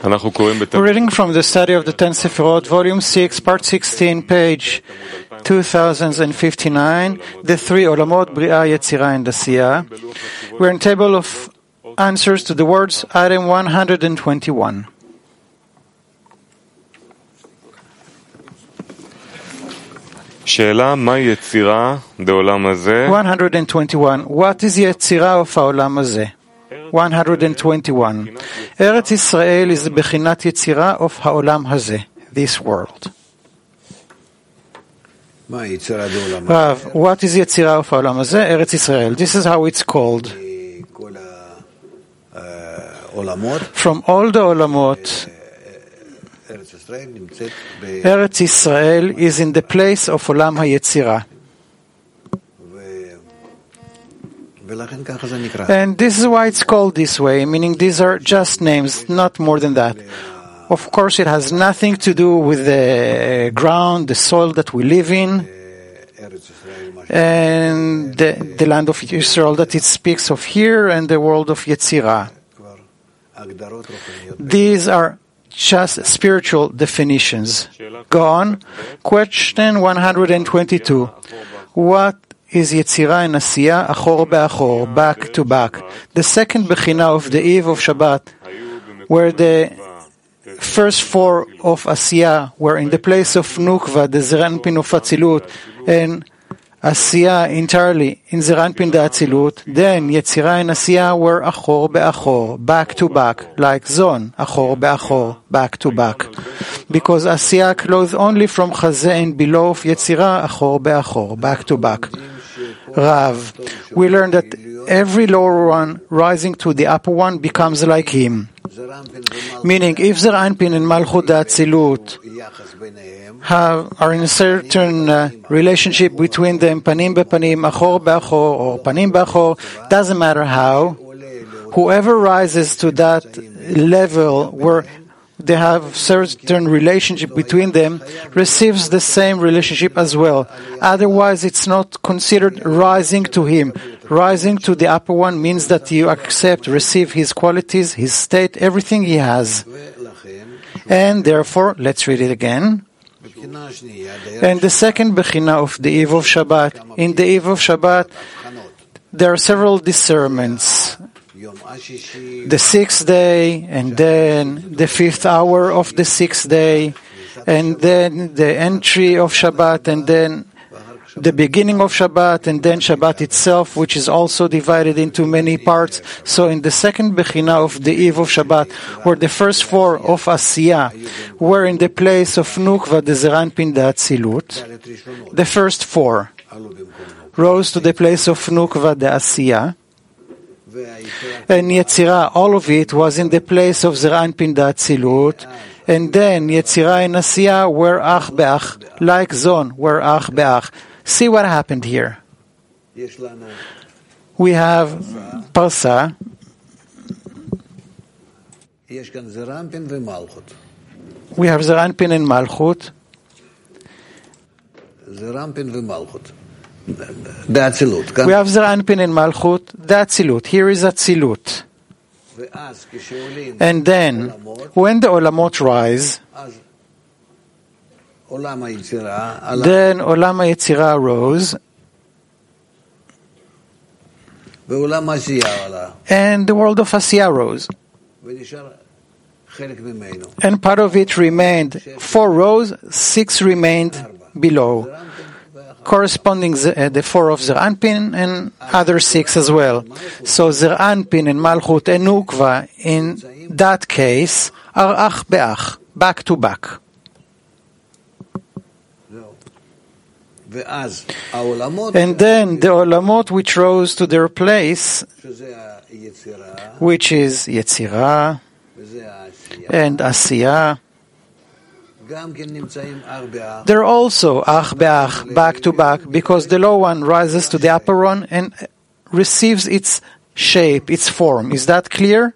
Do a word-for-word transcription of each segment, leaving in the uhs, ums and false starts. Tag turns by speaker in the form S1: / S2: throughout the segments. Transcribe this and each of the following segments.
S1: We're reading from the study of the Ten Sefirot, Volume six, Part sixteen, page two thousand fifty-nine, the three Olamot, Bri'ah, Yetzirah, and Asiyah. We're in table of answers to the words, item one hundred twenty-one. one hundred twenty-one. What is Yetzirah of העולם הזה? one hundred twenty-one. Eretz Israel is the bechinat Yetzirah of העולם הזה, this world. Rav, what is Yetzirah of העולם הזה? Eretz Israel. This is how it's called. From all the olamot, Eretz Israel is in the place of Olam HaYetzirah. And this is why it's called this way, meaning these are just names, not more than that. Of course, it has nothing to do with the ground, the soil that we live in, and the, the land of Israel that it speaks of here, and the world of Yetzirah. These are just spiritual definitions. Go on. Question one hundred twenty-two. What is Yetzirah and Asiyah, achor be'achor, back to back? The second bechina of the eve of Shabbat, where the first four of Asiyah were in the place of Nukva, the Zeir Anpin of Atzilut, and Asiyah entirely in Zeir Anpin the Atzilut, then Yetzirah and Asiyah were achor be'achor, back to back, like Zon, achor be'achor, back to back. Because Asiyah clothed only from Chazeh and below of Yetzirah, achor be'achor, back to back. Rav, we learn that every lower one rising to the upper one becomes like him. Meaning, if Zeir Anpin and Malchut Atzilut have are in a certain uh, relationship between them, panim bepanim, achor be'achor, or panim be'achor, doesn't matter how, whoever rises to that level where they have certain relationship between them receives the same relationship as well. Otherwise, it's not considered rising to him. Rising to the upper one means that you accept, receive his qualities, his state, everything he has. And therefore, let's read it again. And the second bechina of the eve of Shabbat. In the eve of Shabbat, there are several discernments. The sixth day, and then the fifth hour of the sixth day, and then the entry of Shabbat, and then the beginning of Shabbat, and then Shabbat itself, which is also divided into many parts. So in the second bechina of the eve of Shabbat, where the first four of Asiyah were in the place of Nukva, the Zeir Anpin, the Atzilut, the first four rose to the place of Nukva, the Asiyah, and Yetzirah, all of it was in the place of Zeir Anpin, the Atzilut, and then Yetzirah and Asiyah were ach be'ach, like Zon, were ach be'ach. See what happened here. We have Parsa. We have Zeir Anpin and Malchut.
S2: Zeir Anpin and Malchut. The Atzilut.
S1: We have Zeir Anpin and Malchut, the Atzilut. Here is Atzilut. And then, when the Olamot rise, then Olam HaYetzirah rose, and the world of Asiyah rose. And part of it remained. Four rose, six remained below, corresponding uh, the four of Zeir Anpin and other six as well. So Zeir Anpin and Malchut and Nukva in that case are ach be'ach, back to back. And then the olamot which rose to their place, which is Yetzirah and Asiyah, they're also ach be'ach, back to back, because the low one rises to the upper one and receives its shape, its form. Is that clear?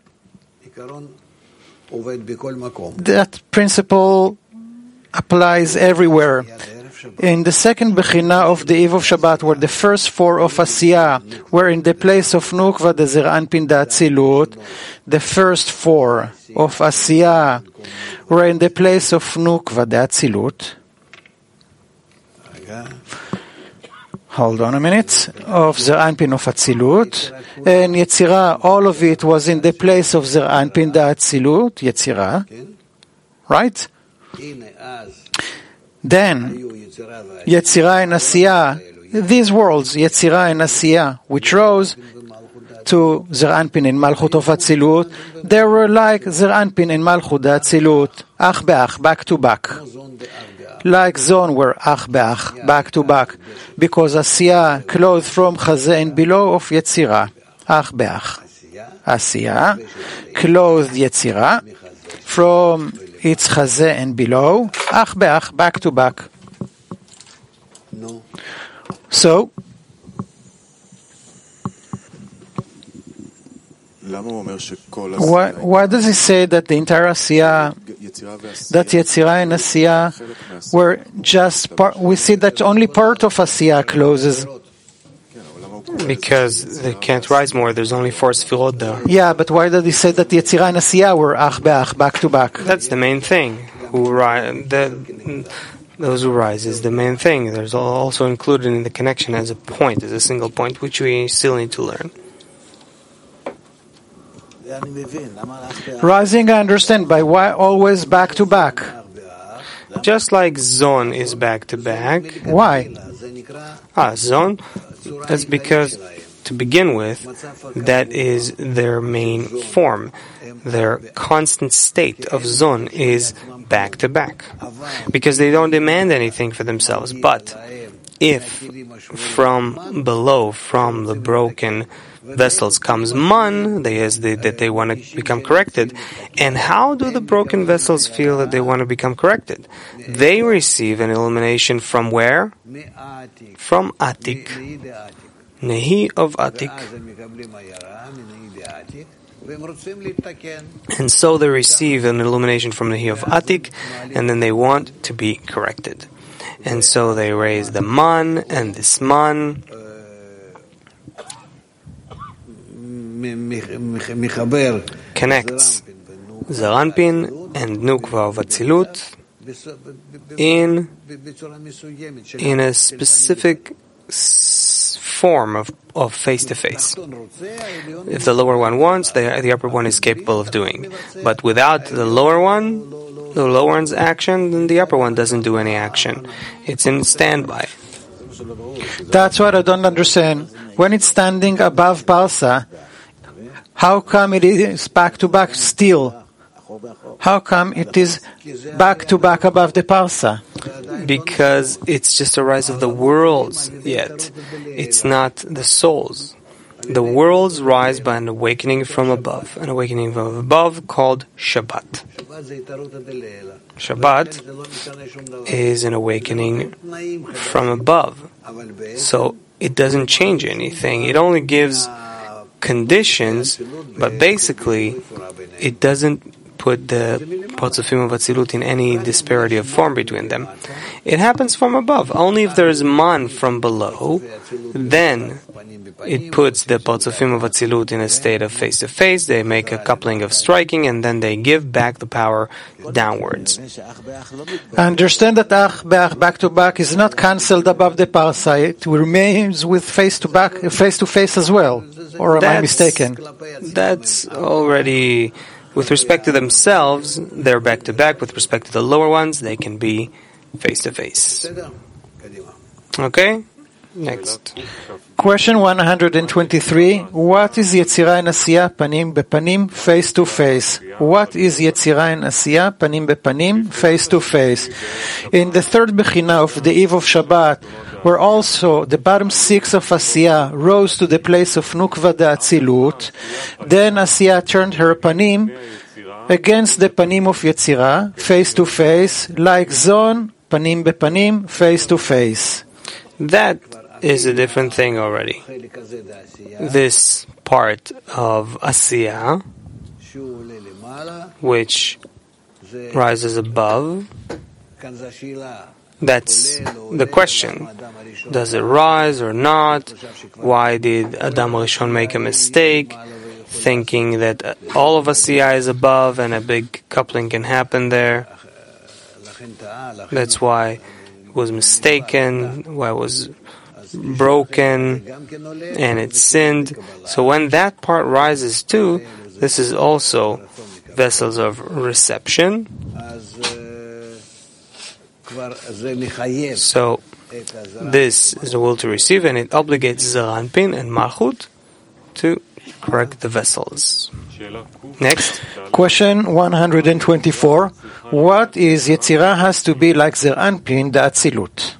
S1: That principle applies everywhere. In the second Bechina of the Eve of Shabbat, where the first four of Asiyah were in the place of Nukva, the Zeir Anpin, the Atzilut, the first four of Asiyah were in the place of Nukva, the Atzilut. Hold on a minute. Of Zeir Anpin of Atzilut. And Yetzirah, all of it was in the place of Zeir Anpin, the Atzilut, Yetzirah. Right? Then, Yetzirah and Asiyah, these worlds, Yetzirah and Asiyah, which rose to Zeir Anpin in Malchut of Atzilut, they were like Zeir Anpin in Malchut Atzilut, Ach be'ach, back to back. Like Zon were Ach be'ach, back to back, because Asiyah clothed from Chazeh and below of Yetzirah, Ach be'ach. Asiyah clothed Yetzirah from its Chazeh and below, Ach be'ach, back to back. So, why, why does he say that the entire Asiyah, that Yetzirah and Asiyah were just part? We see that only part of Asiyah closes.
S3: Because they can't rise more, there's only four sefirot there.
S1: Yeah, but why did he say that Yetzirah and Asiyah were Ach be'ach, back to back?
S3: That's the main thing. Who ri- the, those who rise is the main thing. There's also included in the connection as a point, as a single point, which we still need to learn.
S1: Rising, I understand, by why always back to back?
S3: Just like Zon is back to back.
S1: Why?
S3: Ah, Zon? That's because, to begin with, that is their main form. Their constant state of Zon is back to back. Because they don't demand anything for themselves. But if from below, from the broken vessels comes man, they, as they, that they want to become corrected. And how do the broken vessels feel that they want to become corrected? They receive an illumination from where? From Atik. Nehi of Atik. And so they receive an illumination from Nehi of Atik, and then they want to be corrected. And so they raise the man, and this man connects Zeir Anpin and Nukva of Atzilut in, in a specific s- form of, of face-to-face. If the lower one wants, the, the upper one is capable of doing. But without the lower one, the lower one's action, then the upper one doesn't do any action. It's in standby.
S1: That's what I don't understand. When it's standing above Parsa, how come it is back to back still? How come it is back to back above the Parsa?
S3: Because it's just a rise of the worlds yet. It's not the souls. The worlds rise by an awakening from above. An awakening from above called Shabbat. Shabbat is an awakening from above. So it doesn't change anything. It only gives conditions, but basically it doesn't put the Potzofim of Atzilut in any disparity of form between them. It happens from above. Only if there is man from below, then it puts the Potzofim of Atzilut in a state of face-to-face. They make a coupling of striking, and then they give back the power downwards.
S1: I understand that Ach be'ach, back to back, is not cancelled above the Parsa. It remains with face-to-back, face-to-face as well. Or am
S3: that's,
S1: I mistaken?
S3: That's already, with respect to themselves, they're back to back. With respect to the lower ones, they can be face to face. Okay? Next.
S1: Question one hundred twenty-three. What is Yetzirah and Asiyah panim bepanim, face to face? What is Yetzirah and Asiyah panim bepanim, face to face? In the third Bechina of the Eve of Shabbat, where also the bottom six of Asiyah rose to the place of Nukva de Atzilut, then Asiyah turned her panim against the panim of Yetzirah, face to face, like Zon, panim bepanim, face to face.
S3: That is a different thing already. This part of Asiyah, which rises above, That's the question. Does it rise or not? Why did Adam Rishon make a mistake, thinking that all of Asiya is above and a big coupling can happen there? That's why it was mistaken, why it was broken, and it sinned. So when that part rises too, this is also vessels of reception. So this is the will to receive, and it obligates Zeir Anpin and Malchut to correct the vessels. Next.
S1: Question one hundred twenty-four. What is Yetzirah has to be like Zeir Anpin, the Atzilut?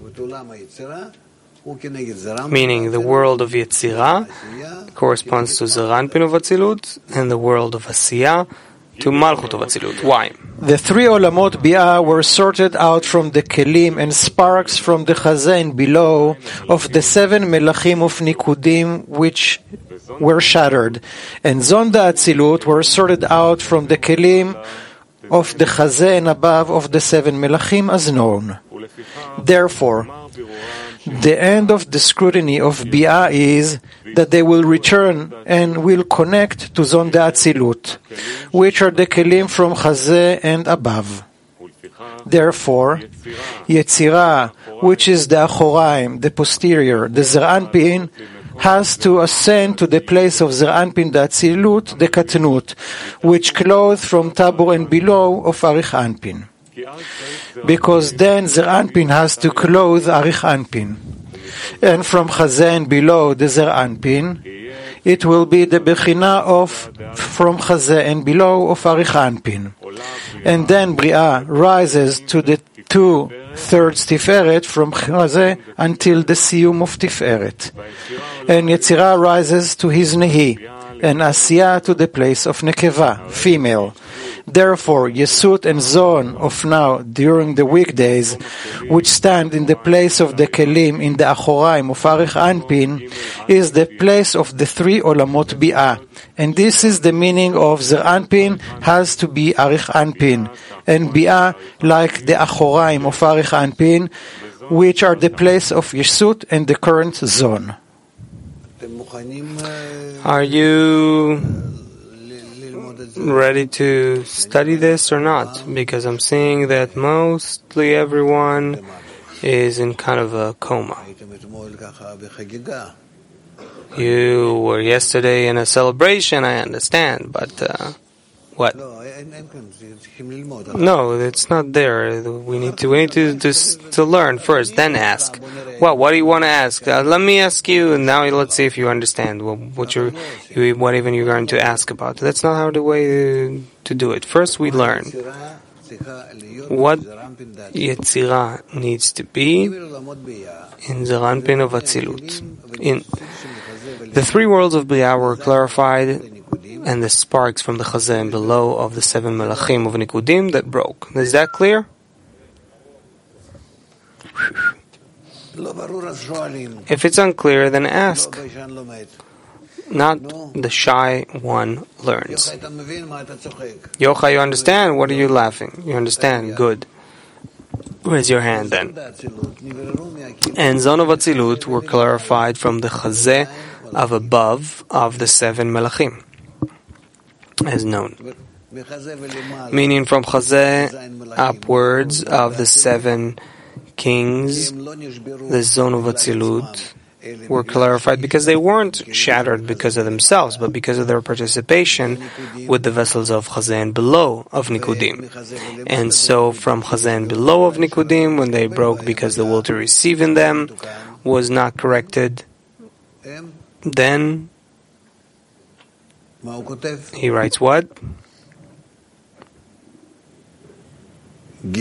S3: Meaning the world of Yetzirah corresponds to Zeir Anpin of Atzilut, and the world of Asiya to Malchut of Atzilut. Why?
S1: The three Olamot Bi'ah were sorted out from the Kelim and sparks from the Chazan below of the seven Melachim of Nikudim which were shattered, and Zon the Atzilut were sorted out from the Kelim of the Chazan above of the seven Melachim as known. Therefore, the end of the scrutiny of Bi'ah is that they will return and will connect to Zon the Atzilut, which are the Kelim from Chazeh and above. Therefore, Yetzirah, which is the Achoraim, the posterior, the Zeir Anpin, has to ascend to the place of Zeir Anpin the Atzilut, the Katnut, which clothe from Tabor and below of Arich Anpin. Because then Zeir Anpin has to clothe Arich Anpin. And from Chazeh and below the Zeir Anpin, it will be the Bechina of from Chazeh and below of Arich Anpin. And then Bri'ah rises to the two-thirds Tiferet from Chazeh until the Siyum of Tiferet. And Yetzirah rises to his Nehi, and Asiya to the place of Nekeva, female. Therefore, Yesut and Zon of now, during the weekdays, which stand in the place of the Kelim in the Achoraim of Arich Anpin, is the place of the three Olamot Bi'ah. And this is the meaning of Zeir Anpin has to be Arich Anpin, and Bi'ah like the Achoraim of Arich Anpin, which are the place of Yesut and the current Zon.
S3: Are you ready to study this or not? Because I'm seeing that mostly everyone is in kind of a coma. You were yesterday in a celebration, I understand, but uh, what? No, it's not there. We need to we need to just to learn first, then ask. Well, what do you want to ask? Uh, let me ask you, and now let's see if you understand what, what you're, what even you're going to ask about. That's not how the way to, to do it. First, we learn what Yetzirah needs to be in Zeir Anpin of Atzilut. In the three worlds of Bri'ah were clarified, and the sparks from the Chazan below of the seven Melachim of Nikudim that broke. Is that clear? If it's unclear, then ask. Not the shy one learns. Yochai, you understand? What are you laughing? You understand? Good. Raise your hand then. And Zon of Atzilut were clarified from the Chazeh of above of the seven Melachim, as known. Meaning from Chazeh upwards of the seven kings, the Zon of Atzilut were clarified because they weren't shattered because of themselves, but because of their participation with the vessels of Chazan below of Nikudim. And so from Chazan below of Nikudim, when they broke because the will to receive in them was not corrected, then he writes what? The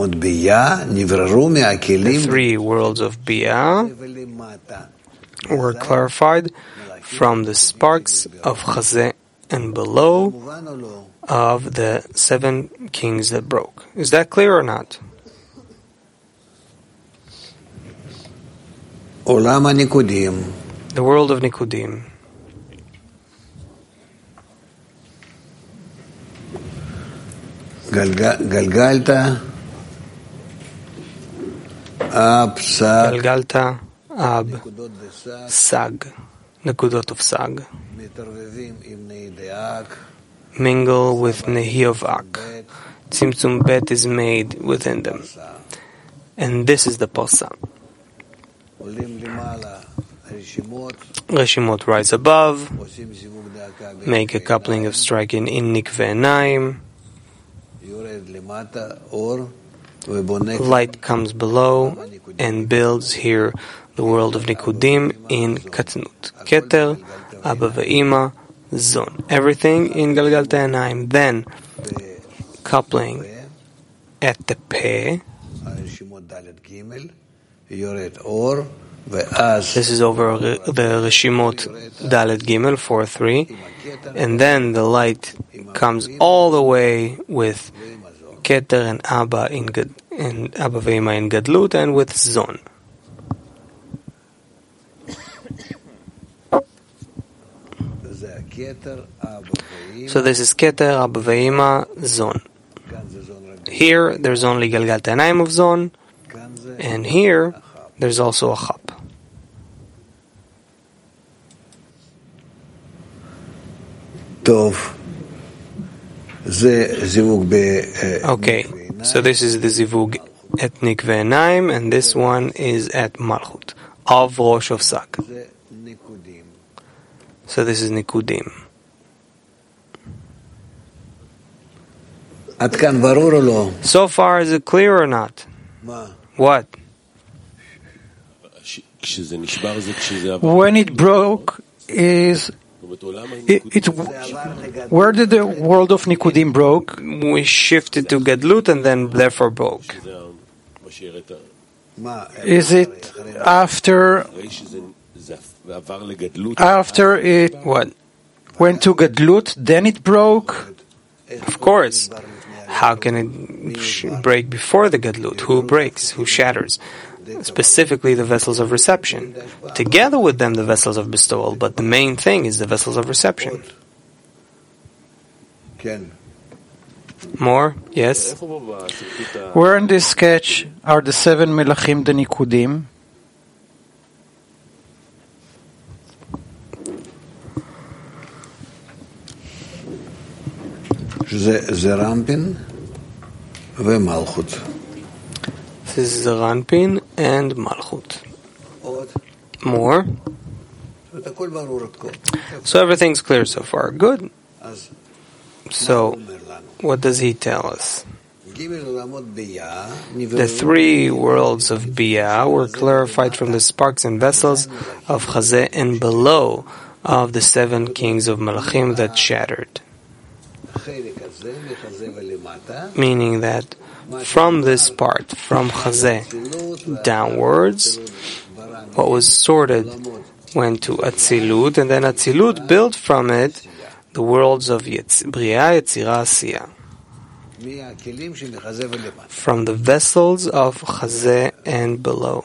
S3: three worlds of Bi'ah were clarified from the sparks of Chazeh and below of the seven kings that broke. Is that clear or not? The world of Nikudim.
S2: Ab, Sag,
S3: Galgalta, Ab, Sag, Nekudot of Sag, mingle with Nehi of Ak. Tzimtzum Bet is made within them. And this is the Parsa. Reshimot rise above, make a coupling of striking in Nikve Naim. Light comes below and builds here the world of Nikudim in Katnut. Keter, Abba Ve'ima, Zon. Everything in Galgalta Naim. Then, coupling at the Peh. This is over the Reshimot Dalet Gimel four three, and then the light comes all the way with Keter and Abba in Gad, and Abba Ve'ima in Gadlut, and with Zon. So this is Keter, Abba Ve'ima, Zon. Here there's only Galgalta Naim of Zon, and here there's also a Chap. Okay, so this is the Zivug at Nikve Naim, and this one is at Malchut, of Rosh of Sag. So this is Nikudim. So far, is it clear or not? What?
S1: When it broke, is it, it where did the world of Nikudim broke?
S3: We shifted to Gadlut and then therefore broke.
S1: Is it after after it
S3: what
S1: went to Gadlut, then it broke?
S3: Of course. How can it sh- break before the Gadlut? Who breaks? Who shatters? Specifically the vessels of reception. Together with them the vessels of bestowal, but the main thing is the vessels of reception. More? Yes?
S1: Where in this sketch are the seven Melachim, the Nikudim?
S2: Zerampin וMalchut.
S3: This is Zeranpin and Malchut. More? So everything's clear so far. Good. So, what does he tell us? The three worlds of Biyah were clarified from the sparks and vessels of Chazeh and below of the seven kings of Malachim that shattered. Meaning that from this part, from Chazeh downwards, what was sorted went to Atzilut, and then Atzilut built from it the worlds of Yetz- Bria, Yetzirah, Asiyah. From the vessels of Chazeh and below.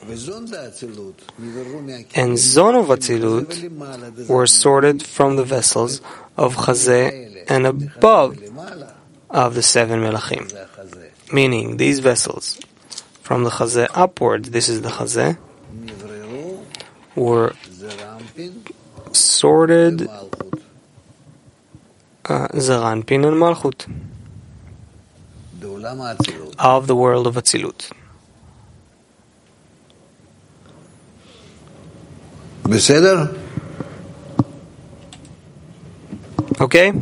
S3: And Zon of Atzilut were sorted from the vessels of Chazeh and above of the seven Melachim. Meaning, these vessels, from the Chazeh upward, this is the Chazeh, were sorted uh, Zeranpin and Malchut of the world of Atzilut.
S2: בסדר?
S3: Okay?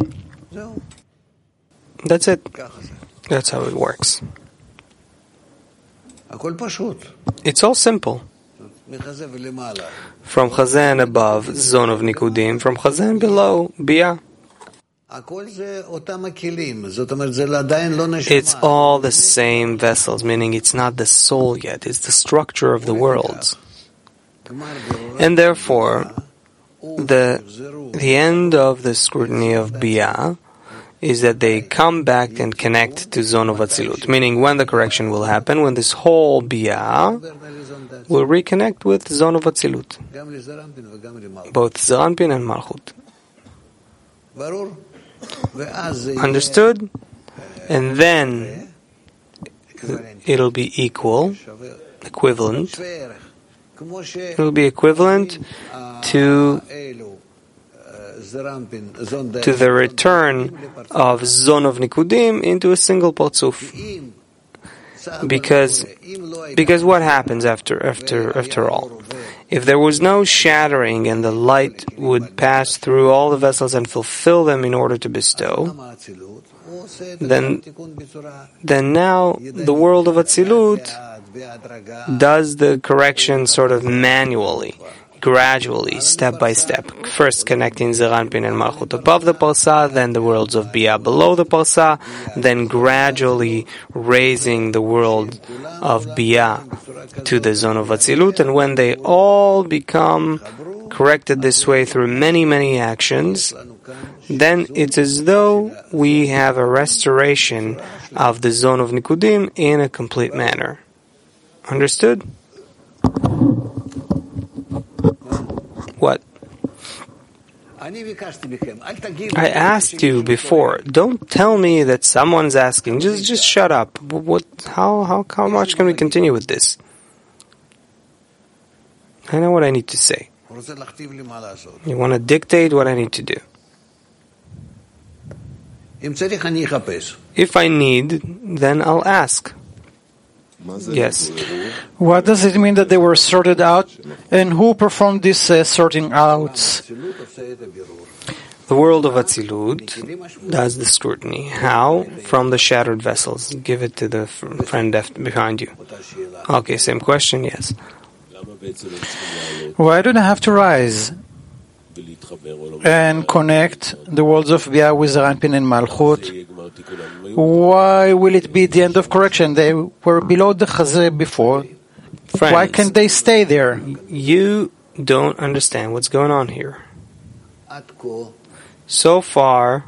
S3: That's it. That's how it works. It's all simple. From Chazan above, zone of Nikudim. From Chazan below, Biyah. It's all the same vessels, meaning it's not the soul yet. It's the structure of the worlds. And therefore, the the end of the scrutiny of Biyah is that they come back and connect to Zon of Atzilut. Meaning, when the correction will happen, when this whole Biyah will reconnect with Zon of Atzilut. Both Zeranpin and Malchut. Understood? And then it'll be equal, equivalent. It will be equivalent to to the return of Zon of Nikudim into a single Partzuf. Because, because what happens after, after, after all? If there was no shattering and the light would pass through all the vessels and fulfill them in order to bestow, then, then now the world of Atzilut does the correction sort of manually, gradually, step by step. First connecting Zeir Anpin and Malchut above the Parsa, then the worlds of Bia below the Parsa, then gradually raising the world of Bia to the zone of Atzilut, and when they all become corrected this way through many, many actions, then it's as though we have a restoration of the zone of Nikudim in a complete manner. Understood? What? I asked you before. Don't tell me that someone's asking. Just, just shut up. What? How? How? How much can we continue with this? I know what I need to say. You want to dictate what I need to do. If I need, then I'll ask. Yes.
S1: What does it mean that they were sorted out? And who performed this uh, sorting out?
S3: The world of Atzilut does the scrutiny. How? From the shattered vessels. Give it to the friend behind you. Okay, same question, yes.
S1: Why do they have to rise and connect the worlds of Bia with Zeir Anpin and Malchut? Why will it be the end of correction? They were below the Chazeh before.
S3: Friends,
S1: why can't they stay there?
S3: You don't understand what's going on here. So far,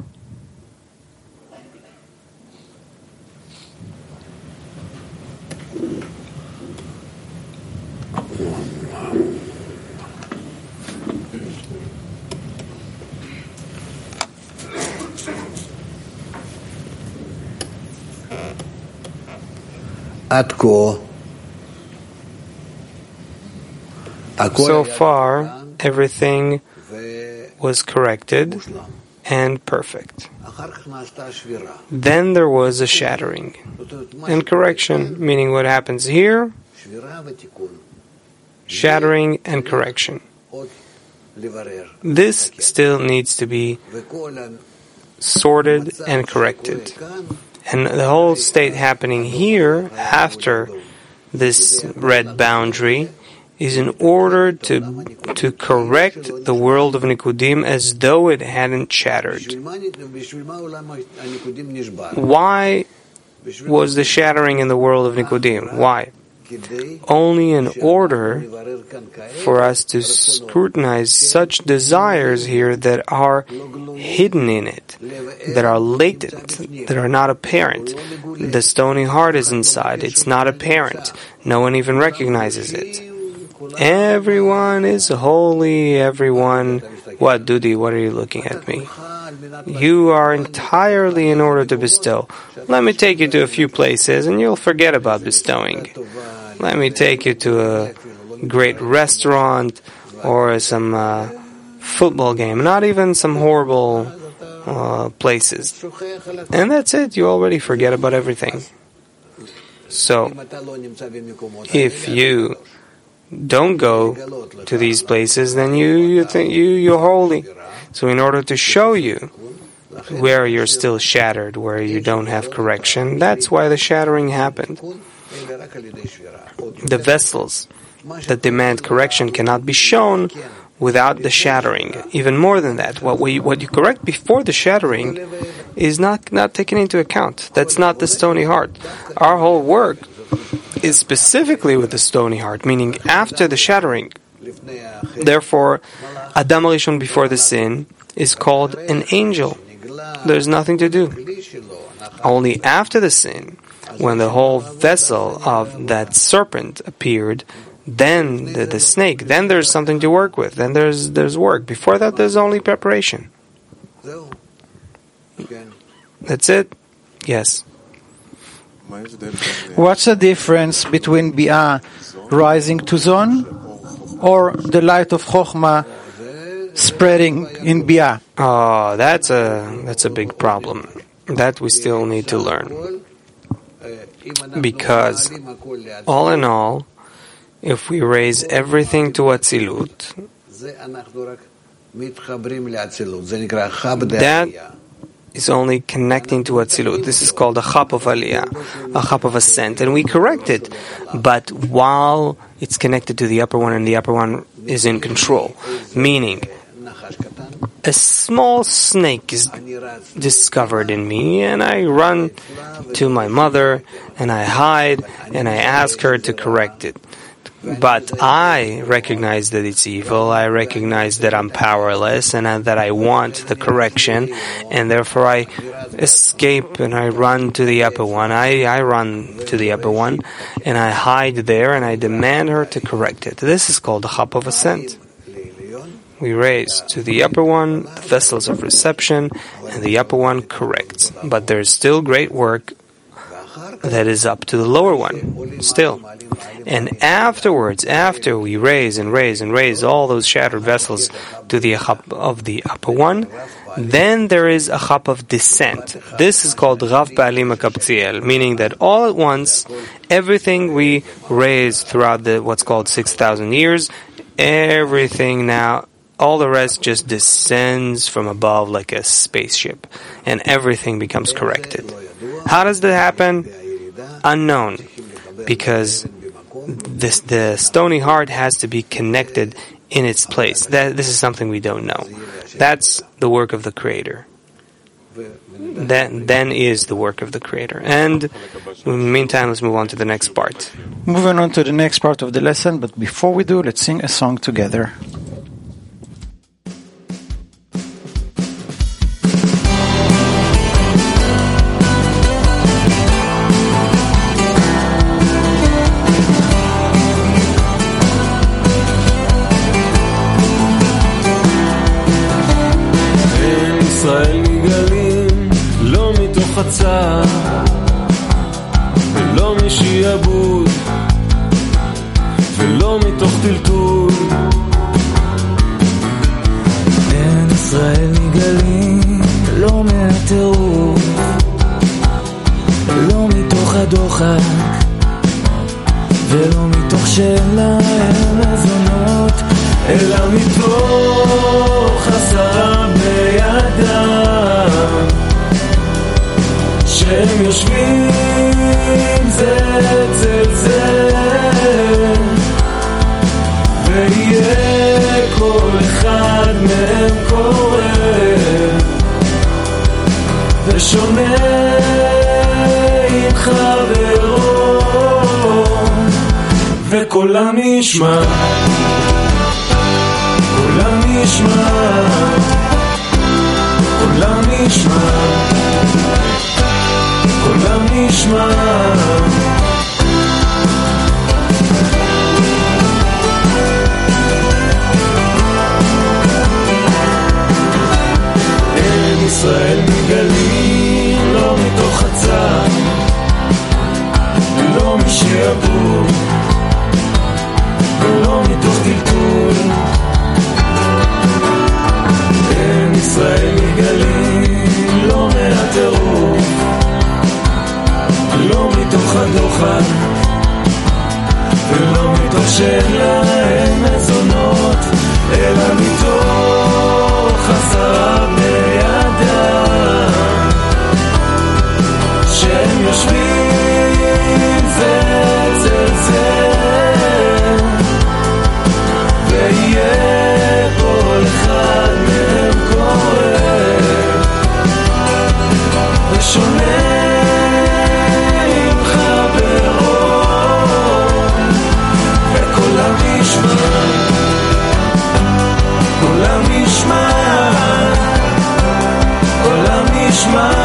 S3: So far, everything was corrected and perfect. Then there was a shattering and correction, meaning what happens here, shattering and correction. This still needs to be sorted and corrected. And the whole state happening here, after this red boundary, is in order to to correct the world of Nikudim as though it hadn't shattered. Why was the shattering in the world of Nikudim? Why? Only in order for us to scrutinize such desires here that are hidden in it, that are latent, that are not apparent. The stony heart is inside, it's not apparent. No one even recognizes it. Everyone is holy, everyone... What, Dudi, what are you looking at me? You are entirely in order to bestow. Let me take you to a few places and you'll forget about bestowing. Let me take you to a great restaurant or some uh, football game, not even some horrible uh, places. And that's it, you already forget about everything. So, if you don't go to these places, then you you think you you're holy. So in order to show you where you're still shattered, where you don't have correction, that's why the shattering happened. The vessels that demand correction cannot be shown without the shattering. Even more than that, what we what you correct before the shattering is not not taken into account. That's not the stony heart. Our whole work is specifically with the stony heart, meaning after the shattering. Therefore, Adam HaRishon before the sin is called an angel. There's nothing to do. Only after the sin, when the whole vessel of that serpent appeared, then the, the snake, then there's something to work with. Then there's there's work. Before that, there's only preparation. That's it? Yes.
S1: What's the difference between Bi'ah rising to Zon or the light of Chokhmah spreading in Bi'ah?
S3: Oh, that's a that's a big problem. That we still need to learn. Because all in all, if we raise everything to Atzilut, that is only connecting to Atzilut. This is called a chap of Aliyah, a chap of ascent, and we correct it. But while it's connected to the upper one, and the upper one is in control, meaning a small snake is discovered in me, and I run to my mother, and I hide, and I ask her to correct it. But I recognize that it's evil, I recognize that I'm powerless, and that I want the correction, and therefore I escape and I run to the upper one. I, I run to the upper one, and I hide there, and I demand her to correct it. This is called the chap of ascent. We raise to the upper one the vessels of reception, and the upper one corrects. But there's still great work that is up to the lower one, still. And afterwards, after we raise and raise and raise all those shattered vessels to the chap of the upper one, then there is a chap of descent. This is called Rav Ba'alim HaKabtziel, meaning that all at once, everything we raise throughout the what's called six thousand years, everything now, all the rest just descends from above like a spaceship, and everything becomes corrected. How does that happen? Unknown, because this, the stony heart has to be connected in its place. That this is something we don't know. That's the work of the Creator. That then is the work of the Creator. And in the meantime, let's move on to the next part.
S1: Moving on to the next part of the lesson, but before we do, let's sing a song together.
S4: ולא משיעבוד ולא מתוך טלטול בין ישראל נגלים לא מהטירוף לא מתוך הדוחק ולא מתוך שאלה אל מזונות אלא מתוך עשרה בני אדם שהם יושבים זה אצל זה ויהיה כל אחד מהם קורא ושונה עם חברו וקולם נשמע קולם נשמע קולם נשמע קולם נשמע אין ישראל מגלים לא מתוך הצד לא משעבוד ולא מתוך טלטול אין ישראל מגלים לא מהטירוף לא מתוך הדוחק ולא מתוך שאלה אין מזונות אלא מתוך עשרה בני אדם שהם יושבים זה אצל זה ויהיה כל אחד מהם כואב ושונה קולם נשמע קולם נשמע